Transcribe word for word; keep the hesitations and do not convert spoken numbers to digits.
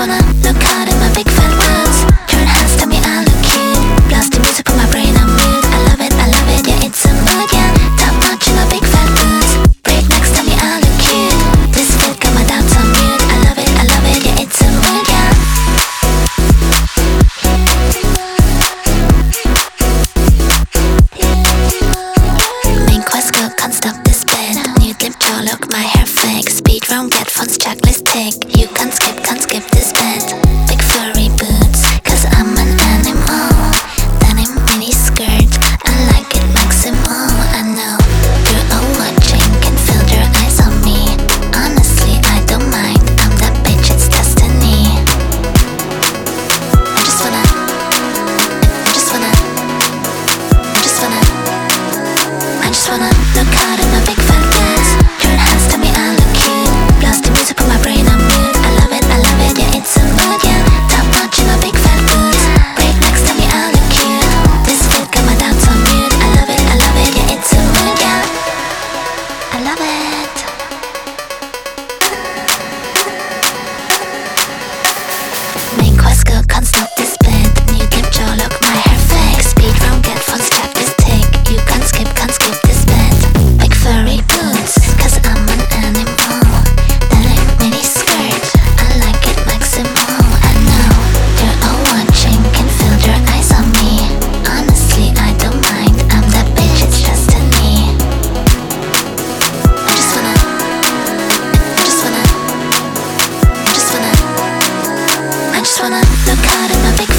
wanna look hard at my big fat boobs. Your hands tell me I look cute. Blast the music, put my brain on mute. I love it, I love it, yeah, it's a mood, yeah. Top notch in my big fat boobs. Break necks, tell me I look cute. This fit got my doubts on mute. I love it, I love it, yeah, it's a mood, yeah. Main quest girl can't stop this bed. New lip jaw, look, my hair fake. Speed round, get funds, checklist tick. You can't skip, can't skip this bed. Big furry boots, cause I'm an animal. Denim mini skirt, I like it maximal. I know you're all watching, can feel your eyes on me. Honestly, I don't mind, I'm that bitch, it's destiny. I just wanna, I just wanna, I just wanna, I just wanna look hard at my big fat boobs. Your hands tell me I look cute. Blast the music, put my brain on mute. I love it, I love it, yeah, it's a mood, yeah. Top notch in my big fat boobs. Break necks, tell me I look cute. This fit got my doubts on mute. I love it, I love it, yeah, it's a mood, yeah. I love it. Main quest girl can't stop this bed. New lip jaw, look, my hair fake. Speed round, get funds, track this tick. You can't skip, can't skip this bed. Big furry boots, cause I'm an animal. Denim mini skirt, I like it maximal. I know you're all watching, can feel your eyes on me. Honestly, I don't mind, I'm that bitch, it's destiny. I just wanna, I just wanna, I just wanna, I just wanna look hard at my big